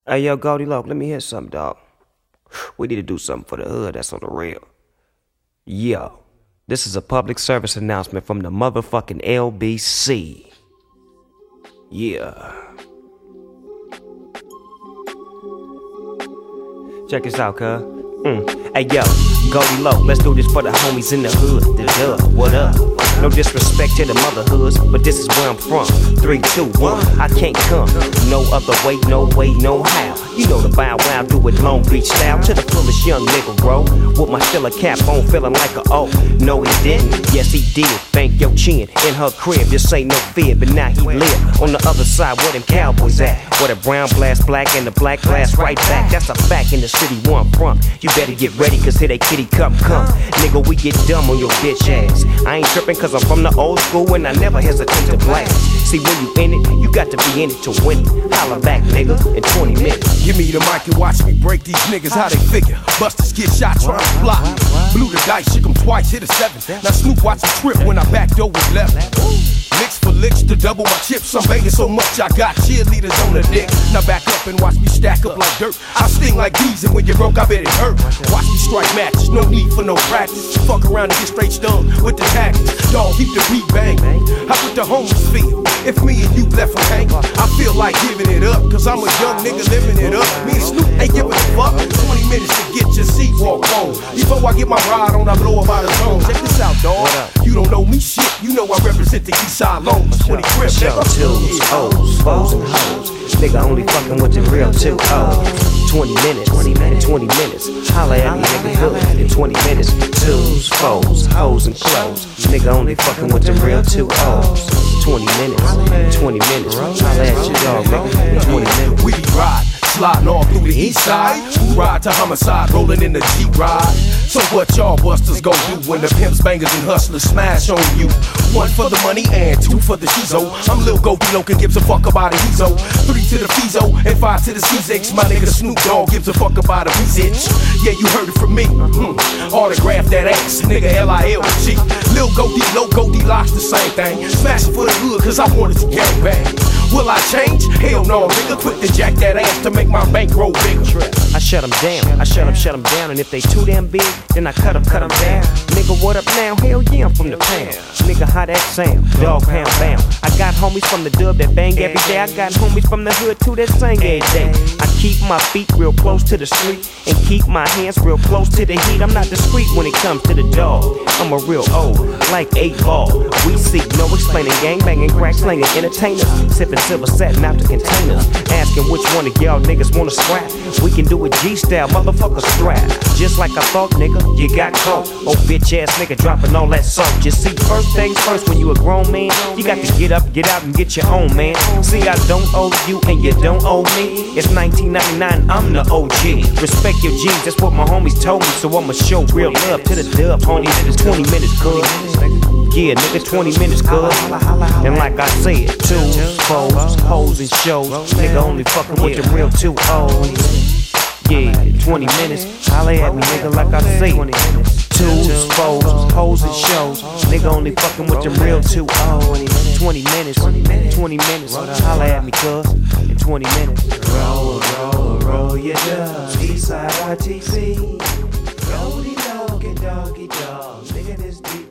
Hey, yo, Goldie Loke, let me hear something, dog. We need to do something for the hood that's on the real. Yo, this is a public service announcement from the motherfucking LBC. Yeah. Check this out, cuz. Hey, yo, Goldie Loke, let's do this for the homies in the hood. The dub, what up? No disrespect to the mother hoods, but this is where I'm from. 3, 2, 1, I can't come no other way, no way, no how. You know the Bow Wow, do it Long Beach style. To the fullest young nigga, bro. With my filler cap on, feeling like a O. No, he didn't. Yes, he did. Thank your chin in her crib. This ain't no fear, but now he live on the other side where them cowboys at. Where the brown blast black and the black blast right back. That's a fact in the city where I'm from. You better get ready, cause here they kitty come. Nigga, we get dumb on your bitch ass. I ain't tripping cause I'm from the old school and I never hesitate to blast. See, when you in it, you got to be in it to win it. Holla back, nigga, in 20 minutes. Give me the mic and watch me break these niggas how they figure. Busters get shot trying to block. Blew the dice, shook 'em twice, hit a 7. Now Snoop watch the trip when I backdoor was left. Licks for licks to double my chips. I'm banging so much I got cheerleaders on the dick. Now back up and watch me stack up like dirt. I sting like bees and when you broke I bet it hurt. Watch me strike matches, no need for no practice. Fuck around and get straight stung with the tactics. Dog, keep the beat bang. How would the homies feel if me and you left for hang? I feel like giving it up, cause I'm a young nigga living it up. Me and Snoop ain't giving a fuck. 20 minutes to get your seat walk on. Before I get my ride on, I blow up out of zone. Check this out, dog. You don't know me shit. You know I represent the east side loans. 20 crib, nigga. Twos, O's, foes, and hoes. Nigga only fucking with the real 2 O's. 20 minutes, 20 minutes. Holla at me, nigga, hood in 20 minutes. Twos, foes, hoes, and clothes. Nigga only fucking with the real 2 O's. 20 minutes, 20 minutes. Holla at your dog, nigga, in 20 minutes. We be riding, sliding all through the east side. We ride to homicide, rolling in the G-Ride. So what y'all busters gon' do when the pimps, bangers, and hustlers smash on you? 1 for the money and 2 for the shizo. I'm Lil Goldie Loke and gives a fuck about a Hezo. 3 to the Fizo and 5 to the C6. My nigga Snoop Dogg gives a fuck about a Weezich. Yeah, you heard it from me. Autograph that ass, nigga L-I-L-G. Lil Goldie Loke, Goldie Locks the same thing. Smash it for the hood cause I wanted to gang bang. Will I change? Hell no, nigga. Quick to jack that ass to make my bankroll bigger. I shut them down, I shut them down. And if they too damn big, then I cut them down. Nigga, what up now? Hell yeah, I'm from the pound. Nigga, how that sound? Dog pound bound. I got homies from the dub that bang every day. I got homies from the hood too that sing every day. I keep my feet real close to the street and keep my hands real close to the heat. I'm not discreet when it comes to the dog. I'm a real old, like 8 ball. We seek no explaining, gang banging, crack slinging, entertainers, sipping silver satin out the containers. Asking which one of y'all niggas wanna scrap. We can do it G-style, motherfucker strap. Just like I thought, nigga, you got caught. Oh, bitch ass nigga dropping all that salt. You see, first things first, when you a grown man, you got to get up, get out, and get your own, man. See, I don't owe you and you don't owe me. It's 1999, I'm the OG. Respect your G's, that's what my homies told me. So I'ma show real love to the dub, homies. It's 20 minutes, cuz. Yeah, nigga, 20 minutes, cuz. And like I said, 2 foes, hoes, and shows. Nigga only fucking with the real 2 O's. Yeah, 20 minutes. Holla at me, nigga, like I say. 2 foes, hoes, and shows. Nigga only fucking with the real 2 O's. 20 minutes, 20 minutes. Holla at me, cuz. In 20 minutes. Roll your dubs, Eastside RTC. Goldie Loke and Doggy Dog. Nigga, this